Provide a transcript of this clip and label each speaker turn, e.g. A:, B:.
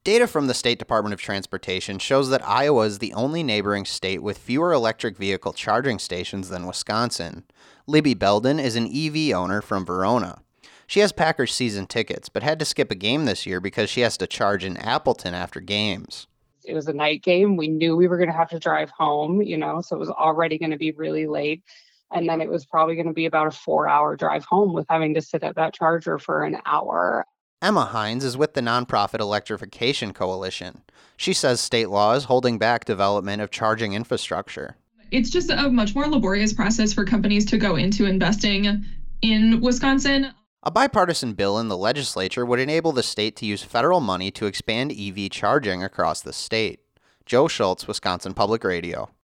A: Data from the State Department of Transportation shows that Iowa is the only neighboring state with fewer electric vehicle charging stations than Wisconsin. Libby Belden is an EV owner from Verona. She has Packers season tickets, but had to skip a game this year because she has to charge in Appleton after games.
B: It was a night game. We knew we were going to have to drive home, so it was already going to be really late. And then it was probably going to be about a 4-hour drive home with having to sit at that charger for an hour.
A: Emma Hines is with the nonprofit Electrification Coalition. She says state law is holding back development of charging infrastructure.
C: It's just a much more laborious process for companies to go into investing in Wisconsin.
A: A bipartisan bill in the legislature would enable the state to use federal money to expand EV charging across the state. Joe Schultz, Wisconsin Public Radio.